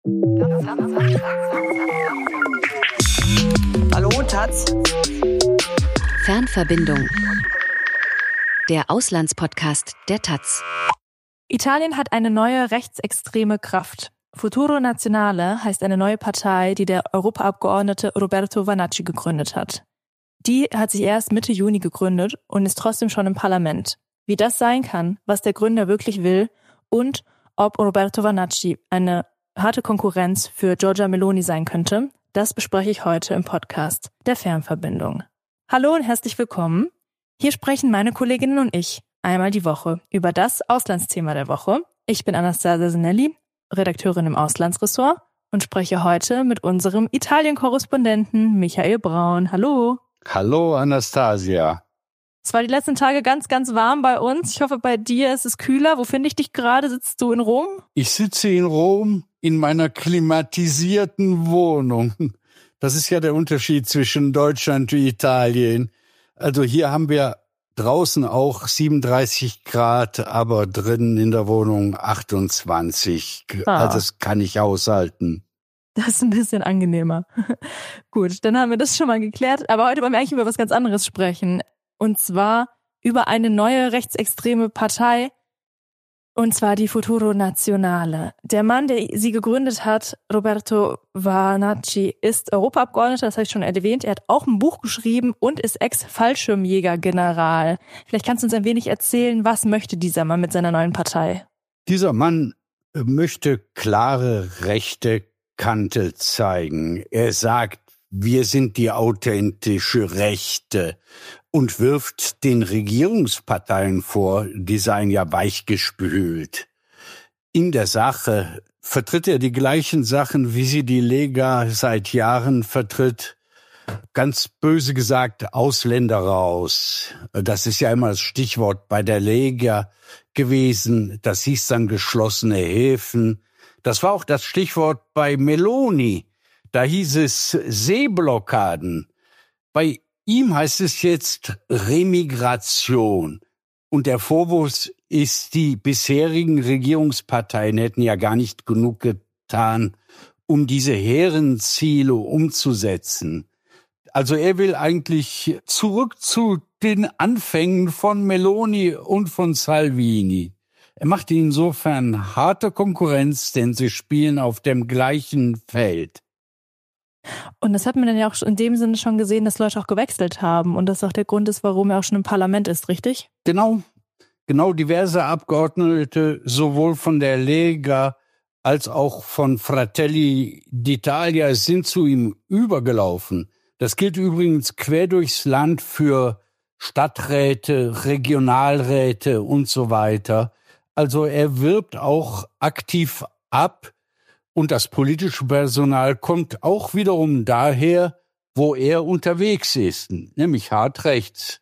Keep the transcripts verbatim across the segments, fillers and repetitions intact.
Hallo, Taz. Fernverbindung. Der Auslandspodcast der Taz. Italien hat eine neue rechtsextreme Kraft. Futuro Nazionale heißt eine neue Partei, die der Europaabgeordnete Roberto Vanacci gegründet hat. Die hat sich erst Mitte Juni gegründet und ist trotzdem schon im Parlament. Wie das sein kann, was der Gründer wirklich will und ob Roberto Vanacci eine harte Konkurrenz für Giorgia Meloni sein könnte, das bespreche ich heute im Podcast der Fernverbindung. Hallo und herzlich willkommen. Hier sprechen meine Kolleginnen und ich einmal die Woche über das Auslandsthema der Woche. Ich bin Anastasia Sinelli, Redakteurin im Auslandsressort und spreche heute mit unserem Italien-Korrespondenten Michael Braun. Hallo. Hallo Anastasia. Es war die letzten Tage ganz, ganz warm bei uns. Ich hoffe, bei dir ist es kühler. Wo finde ich dich gerade? Sitzt du in Rom? Ich sitze in Rom in meiner klimatisierten Wohnung. Das ist ja der Unterschied zwischen Deutschland und Italien. Also hier haben wir draußen auch siebenunddreißig Grad, aber drinnen in der Wohnung achtundzwanzig. Ah. Also das kann ich aushalten. Das ist ein bisschen angenehmer. Gut, dann haben wir das schon mal geklärt. Aber heute wollen wir eigentlich über was ganz anderes sprechen. Und zwar über eine neue rechtsextreme Partei. Und zwar die Futuro Nazionale. Der Mann, der sie gegründet hat, Roberto Vanacci, ist Europaabgeordneter, das habe ich schon erwähnt. Er hat auch ein Buch geschrieben und ist Ex-Fallschirmjäger-General. Vielleicht kannst du uns ein wenig erzählen, was möchte dieser Mann mit seiner neuen Partei? Dieser Mann möchte klare rechte Kante zeigen. Er sagt, wir sind die authentische Rechte und wirft den Regierungsparteien vor, die seien ja weichgespült. In der Sache vertritt er die gleichen Sachen, wie sie die Lega seit Jahren vertritt. Ganz böse gesagt, Ausländer raus. Das ist ja immer das Stichwort bei der Lega gewesen. Das hieß dann geschlossene Häfen. Das war auch das Stichwort bei Meloni. Da hieß es Seeblockaden. Bei ihm heißt es jetzt Remigration. Und der Vorwurf ist, die bisherigen Regierungsparteien hätten ja gar nicht genug getan, um diese hehren Ziele umzusetzen. Also er will eigentlich zurück zu den Anfängen von Meloni und von Salvini. Er macht insofern harte Konkurrenz, denn sie spielen auf dem gleichen Feld. Und das hat man dann ja auch in dem Sinne schon gesehen, dass Leute auch gewechselt haben und das auch der Grund ist, warum er auch schon im Parlament ist, richtig? Genau, genau diverse Abgeordnete, sowohl von der Lega als auch von Fratelli d'Italia, sind zu ihm übergelaufen. Das gilt übrigens quer durchs Land für Stadträte, Regionalräte und so weiter. Also er wirbt auch aktiv ab und das politische Personal kommt auch wiederum daher, wo er unterwegs ist, nämlich hart rechts.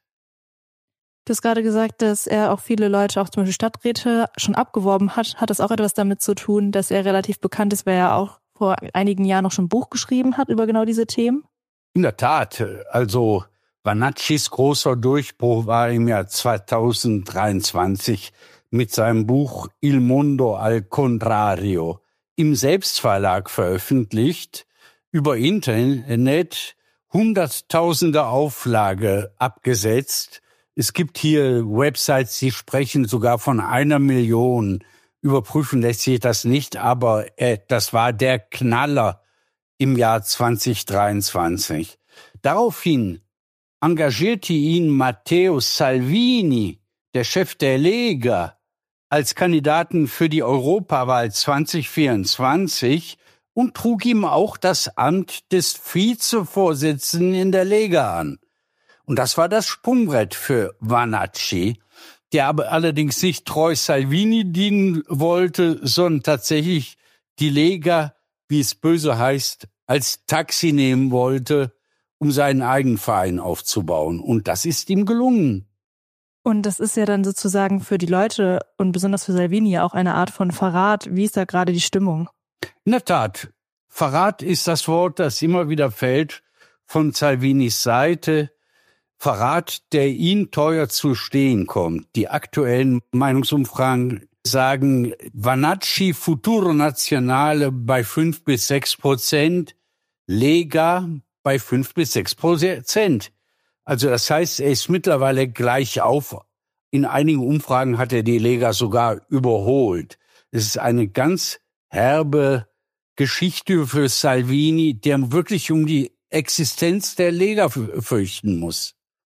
Du hast gerade gesagt, dass er auch viele Leute, auch zum Beispiel Stadträte, schon abgeworben hat. Hat das auch etwas damit zu tun, dass er relativ bekannt ist, weil er auch vor einigen Jahren noch schon ein Buch geschrieben hat über genau diese Themen? In der Tat, also Vanaccis großer Durchbruch war im Jahr zweitausenddreiundzwanzig mit seinem Buch Il Mondo al Contrario, im Selbstverlag veröffentlicht, über Internet, hunderttausende Auflage abgesetzt. Es gibt hier Websites, die sprechen sogar von einer Million. Überprüfen lässt sich das nicht, aber äh, das war der Knaller im Jahr zweitausenddreiundzwanzig. Daraufhin engagierte ihn Matteo Salvini, der Chef der Lega, als Kandidaten für die Europawahl zweitausendvierundzwanzig und trug ihm auch das Amt des Vizevorsitzenden in der Lega an. Und das war das Sprungbrett für Vanacci, der aber allerdings nicht treu Salvini dienen wollte, sondern tatsächlich die Lega, wie es böse heißt, als Taxi nehmen wollte, um seinen eigenen Verein aufzubauen. Und das ist ihm gelungen. Und das ist ja dann sozusagen für die Leute und besonders für Salvini ja auch eine Art von Verrat. Wie ist da gerade die Stimmung? In der Tat, Verrat ist das Wort, das immer wieder fällt von Salvinis Seite. Verrat, der ihn teuer zu stehen kommt. Die aktuellen Meinungsumfragen sagen Vanacci, Futuro Nazionale bei fünf bis sechs Prozent, Lega bei fünf bis sechs Prozent. Also das heißt, er ist mittlerweile gleich auf. In einigen Umfragen hat er die Lega sogar überholt. Es ist eine ganz herbe Geschichte für Salvini, der wirklich um die Existenz der Lega fürchten muss.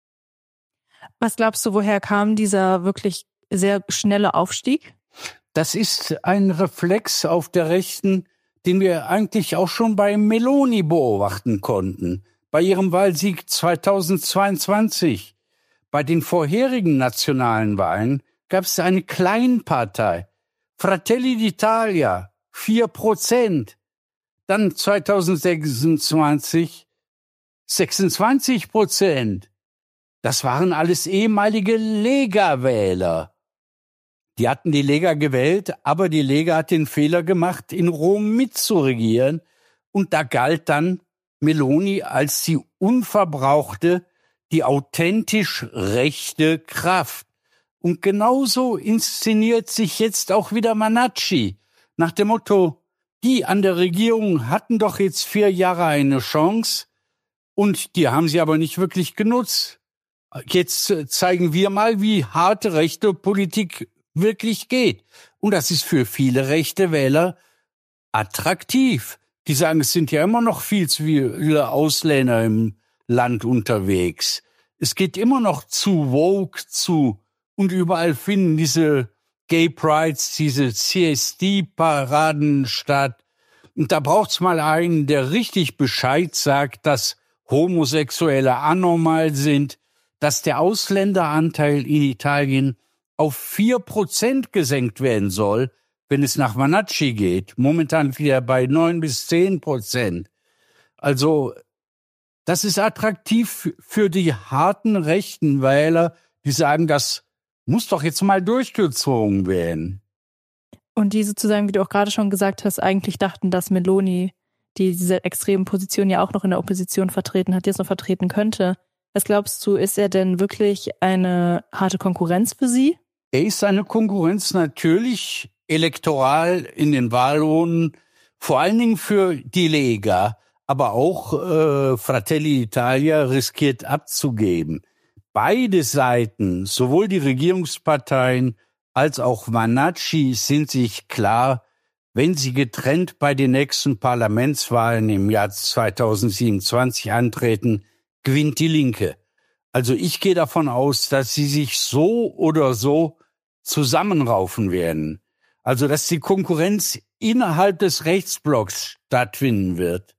Was glaubst du, woher kam dieser wirklich sehr schnelle Aufstieg? Das ist ein Reflex auf der Rechten, den wir eigentlich auch schon bei Meloni beobachten konnten. Bei ihrem Wahlsieg zweitausendzweiundzwanzig. Bei den vorherigen nationalen Wahlen gab es eine Kleinpartei, Fratelli d'Italia, vier Prozent. Dann zweitausendsechsundzwanzig sechsundzwanzig Prozent. Das waren alles ehemalige Lega-Wähler. Die hatten die Lega gewählt, aber die Lega hat den Fehler gemacht, in Rom mitzuregieren. Und da galt dann Meloni als die unverbrauchte, die authentisch rechte Kraft. Und genauso inszeniert sich jetzt auch wieder Vanacci. Nach dem Motto, die an der Regierung hatten doch jetzt vier Jahre eine Chance und die haben sie aber nicht wirklich genutzt. Jetzt zeigen wir mal, wie harte rechte Politik wirklich geht. Und das ist für viele rechte Wähler attraktiv. Die sagen, es sind ja immer noch viel zu viele Ausländer im Land unterwegs. Es geht immer noch zu woke zu und überall finden diese Gay Prides, diese C S D-Paraden statt. Und da braucht's mal einen, der richtig Bescheid sagt, dass Homosexuelle anormal sind, dass der Ausländeranteil in Italien auf vier Prozent gesenkt werden soll, wenn es nach Vanacci geht. Momentan wieder bei neun bis zehn Prozent. Also, das ist attraktiv für die harten rechten Wähler, die sagen, das muss doch jetzt mal durchgezogen werden. Und die sozusagen, wie du auch gerade schon gesagt hast, eigentlich dachten, dass Meloni, die diese extremen Position ja auch noch in der Opposition vertreten hat, jetzt noch vertreten könnte. Was glaubst du, ist er denn wirklich eine harte Konkurrenz für sie? Er ist eine Konkurrenz natürlich elektoral in den Wahlurnen, vor allen Dingen für die Lega, aber auch äh, Fratelli d'Italia riskiert abzugeben. Beide Seiten, sowohl die Regierungsparteien als auch Vanacci, sind sich klar, wenn sie getrennt bei den nächsten Parlamentswahlen im Jahr zweitausendsiebenundzwanzig antreten, gewinnt die Linke. Also ich gehe davon aus, dass sie sich so oder so zusammenraufen werden. Also dass die Konkurrenz innerhalb des Rechtsblocks stattfinden wird.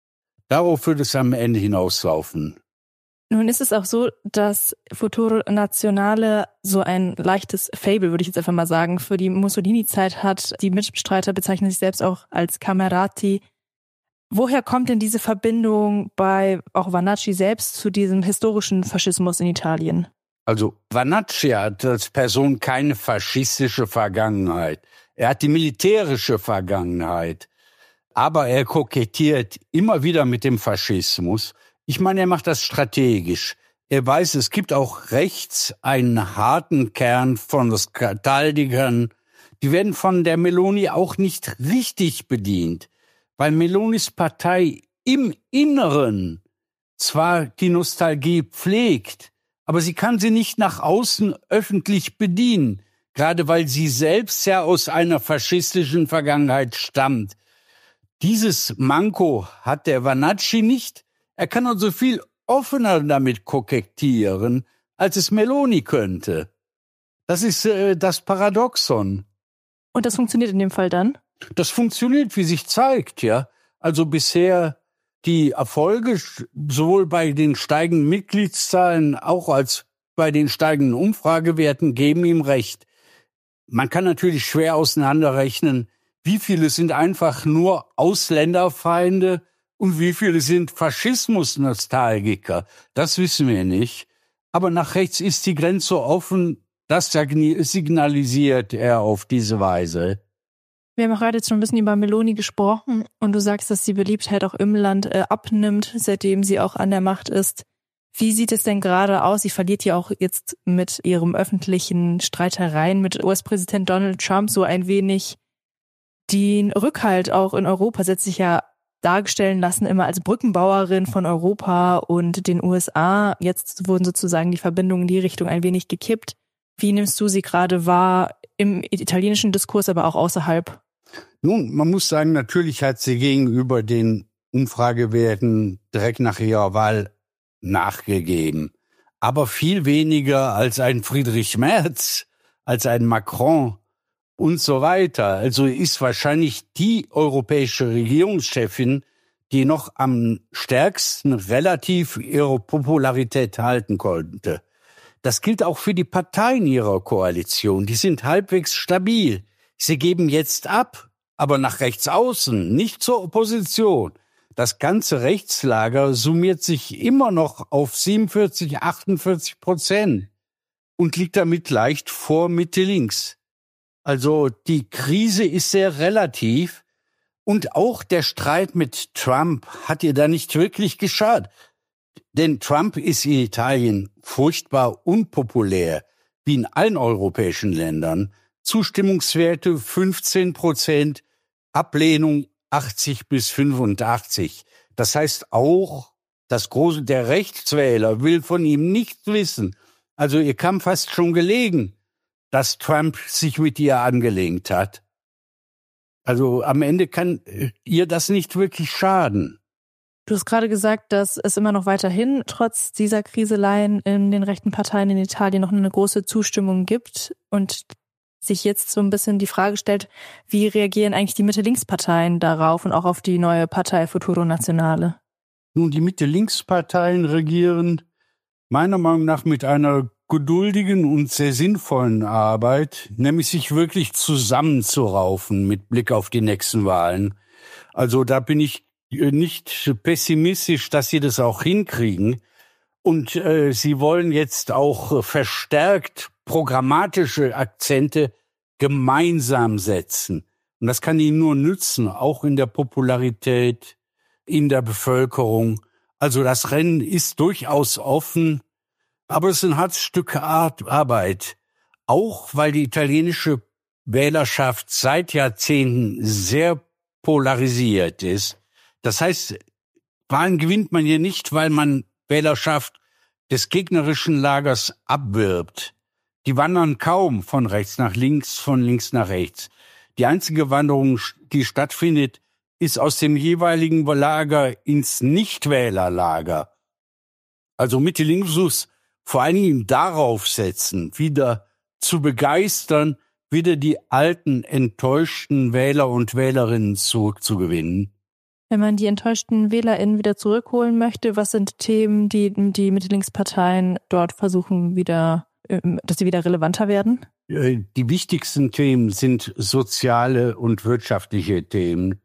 Darauf wird es am Ende hinauslaufen. Nun ist es auch so, dass Futuro Nazionale so ein leichtes Faible, würde ich jetzt einfach mal sagen, für die Mussolini-Zeit hat. Die Mitstreiter bezeichnen sich selbst auch als Camerati. Woher kommt denn diese Verbindung bei auch Vanacci selbst zu diesem historischen Faschismus in Italien? Also Vanacci hat als Person keine faschistische Vergangenheit. Er hat die militärische Vergangenheit. Aber er kokettiert immer wieder mit dem Faschismus. Ich meine, er macht das strategisch. Er weiß, es gibt auch rechts einen harten Kern von Nostalgikern. Die werden von der Meloni auch nicht richtig bedient, weil Melonis Partei im Inneren zwar die Nostalgie pflegt, aber sie kann sie nicht nach außen öffentlich bedienen, gerade weil sie selbst ja aus einer faschistischen Vergangenheit stammt. Dieses Manko hat der Vanacci nicht. Er kann also viel offener damit kokettieren, als es Meloni könnte. Das ist äh, das Paradoxon. Und das funktioniert in dem Fall dann? Das funktioniert, wie sich zeigt, ja. Also bisher die Erfolge, sowohl bei den steigenden Mitgliedszahlen auch als bei den steigenden Umfragewerten, geben ihm recht. Man kann natürlich schwer auseinanderrechnen, wie viele sind einfach nur Ausländerfeinde und wie viele sind Faschismus-Nostalgiker. Das wissen wir nicht. Aber nach rechts ist die Grenze offen, das signalisiert er auf diese Weise. Wir haben auch gerade jetzt schon ein bisschen über Meloni gesprochen und du sagst, dass die Beliebtheit auch im Land äh, abnimmt, seitdem sie auch an der Macht ist. Wie sieht es denn gerade aus? Sie verliert ja auch jetzt mit ihrem öffentlichen Streitereien mit U S-Präsident Donald Trump so ein wenig den Rückhalt auch in Europa, setzt sich ja darstellen lassen immer als Brückenbauerin von Europa und den U S A. Jetzt wurden sozusagen die Verbindungen in die Richtung ein wenig gekippt. Wie nimmst du sie gerade wahr im italienischen Diskurs, aber auch außerhalb? Nun, man muss sagen, natürlich hat sie gegenüber den Umfragewerten direkt nach ihrer Wahl nachgegeben. Aber viel weniger als ein Friedrich Merz, als ein Macron und so weiter. Also ist wahrscheinlich die europäische Regierungschefin, die noch am stärksten relativ ihre Popularität halten konnte. Das gilt auch für die Parteien ihrer Koalition. Die sind halbwegs stabil. Sie geben jetzt ab, aber nach rechts außen, nicht zur Opposition. Das ganze Rechtslager summiert sich immer noch auf siebenundvierzig, achtundvierzig Prozent und liegt damit leicht vor Mitte links. Also die Krise ist sehr relativ und auch der Streit mit Trump hat ihr da nicht wirklich geschadet. Denn Trump ist in Italien furchtbar unpopulär, wie in allen europäischen Ländern. Zustimmungswerte fünfzehn Prozent, Ablehnung achtzig bis fünfundachtzig. Das heißt auch, das große, der Rechtswähler will von ihm nichts wissen. Also ihr kam fast schon gelegen, dass Trump sich mit ihr angelegt hat. Also am Ende kann ihr das nicht wirklich schaden. Du hast gerade gesagt, dass es immer noch weiterhin trotz dieser Kriseleien in den rechten Parteien in Italien noch eine große Zustimmung gibt und sich jetzt so ein bisschen die Frage stellt, wie reagieren eigentlich die Mitte-Links-Parteien darauf und auch auf die neue Partei Futuro Nazionale? Nun, die Mitte-Links-Parteien regieren meiner Meinung nach mit einer geduldigen und sehr sinnvollen Arbeit, nämlich sich wirklich zusammenzuraufen mit Blick auf die nächsten Wahlen. Also da bin ich nicht pessimistisch, dass sie das auch hinkriegen. Und äh, sie wollen jetzt auch verstärkt programmatische Akzente gemeinsam setzen. Und das kann ihnen nur nützen, auch in der Popularität, in der Bevölkerung. Also das Rennen ist durchaus offen, aber es ist ein hartes Stück Arbeit. Auch weil die italienische Wählerschaft seit Jahrzehnten sehr polarisiert ist. Das heißt, Wahlen gewinnt man hier nicht, weil man Wählerschaft des gegnerischen Lagers abwirbt. Die wandern kaum von rechts nach links, von links nach rechts. Die einzige Wanderung, die stattfindet, ist aus dem jeweiligen Lager ins Nichtwählerlager. Also Mitte-Links vor allen Dingen darauf setzen, wieder zu begeistern, wieder die alten, enttäuschten Wähler und Wählerinnen zurückzugewinnen. Wenn man die enttäuschten WählerInnen wieder zurückholen möchte, was sind Themen, die die Mitte-Links-Parteien dort versuchen, wieder, dass sie wieder relevanter werden? Die wichtigsten Themen sind soziale und wirtschaftliche Themen.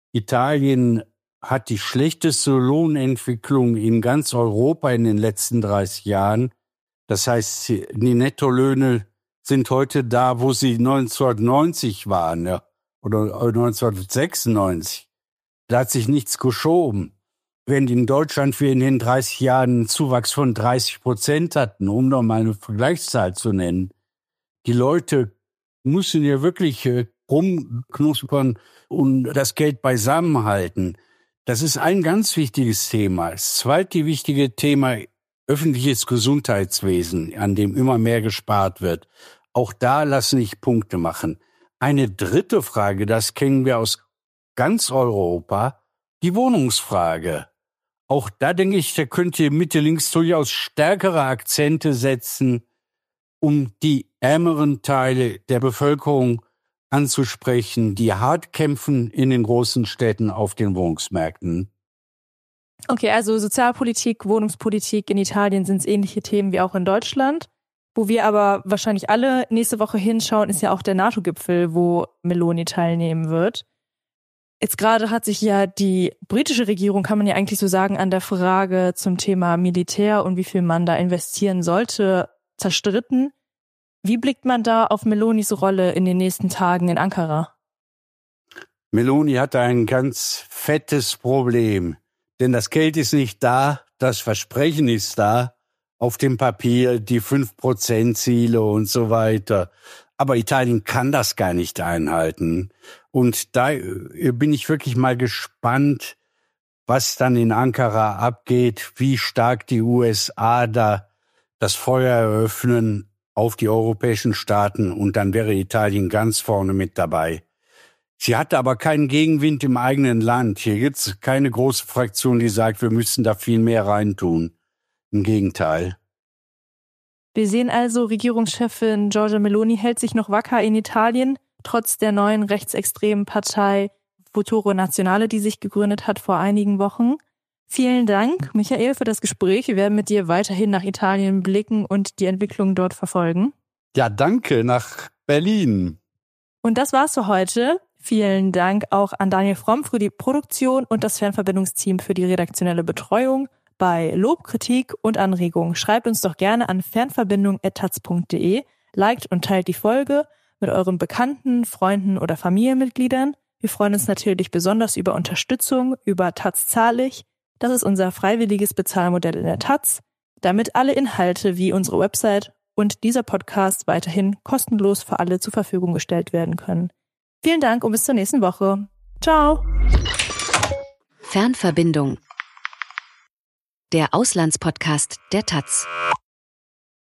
Italien hat die schlechteste Lohnentwicklung in ganz Europa in den letzten dreißig Jahren. Das heißt, die Nettolöhne sind heute da, wo sie neunzehnhundertneunzig waren, ja, oder neunzehnhundertsechsundneunzig. Da hat sich nichts geschoben. Während in Deutschland wir in den dreißig Jahren einen Zuwachs von dreißig Prozent hatten, um noch mal eine Vergleichszahl zu nennen. Die Leute müssen ja wirklich rumknuspern und das Geld beisammen halten. Das ist ein ganz wichtiges Thema. Das zweite wichtige Thema, öffentliches Gesundheitswesen, an dem immer mehr gespart wird. Auch da lassen sich Punkte machen. Eine dritte Frage, das kennen wir aus ganz Europa, die Wohnungsfrage. Auch da denke ich, da könnte Mitte-Links durchaus stärkere Akzente setzen, um die ärmeren Teile der Bevölkerung anzusprechen, die hart kämpfen in den großen Städten auf den Wohnungsmärkten. Okay, also Sozialpolitik, Wohnungspolitik in Italien sind es ähnliche Themen wie auch in Deutschland. Wo wir aber wahrscheinlich alle nächste Woche hinschauen, ist ja auch der NATO-Gipfel, wo Meloni teilnehmen wird. Jetzt gerade hat sich ja die britische Regierung, kann man ja eigentlich so sagen, an der Frage zum Thema Militär und wie viel man da investieren sollte, zerstritten. Wie blickt man da auf Melonis Rolle in den nächsten Tagen in Ankara? Meloni hat ein ganz fettes Problem, denn das Geld ist nicht da, das Versprechen ist da, auf dem Papier die fünf Prozent Ziele und so weiter. Aber Italien kann das gar nicht einhalten. Und da bin ich wirklich mal gespannt, was dann in Ankara abgeht, wie stark die U S A da das Feuer eröffnen auf die europäischen Staaten. Und dann wäre Italien ganz vorne mit dabei. Sie hatte aber keinen Gegenwind im eigenen Land. Hier gibt's keine große Fraktion, die sagt, wir müssen da viel mehr reintun. Im Gegenteil. Wir sehen also, Regierungschefin Giorgia Meloni hält sich noch wacker in Italien, trotz der neuen rechtsextremen Partei Futuro Nazionale, die sich gegründet hat vor einigen Wochen. Vielen Dank, Michael, für das Gespräch. Wir werden mit dir weiterhin nach Italien blicken und die Entwicklung dort verfolgen. Ja, danke, nach Berlin. Und das war's für heute. Vielen Dank auch an Daniel Fromm für die Produktion und das Fernverbindungsteam für die redaktionelle Betreuung. Bei Lob, Kritik und Anregungen schreibt uns doch gerne an fernverbindung at taz punkt de, liked und teilt die Folge mit euren Bekannten, Freunden oder Familienmitgliedern. Wir freuen uns natürlich besonders über Unterstützung über Taz Zahlig. Das ist unser freiwilliges Bezahlmodell in der Taz, damit alle Inhalte wie unsere Website und dieser Podcast weiterhin kostenlos für alle zur Verfügung gestellt werden können. Vielen Dank und bis zur nächsten Woche. Ciao. Fernverbindung. Der Auslandspodcast der Taz.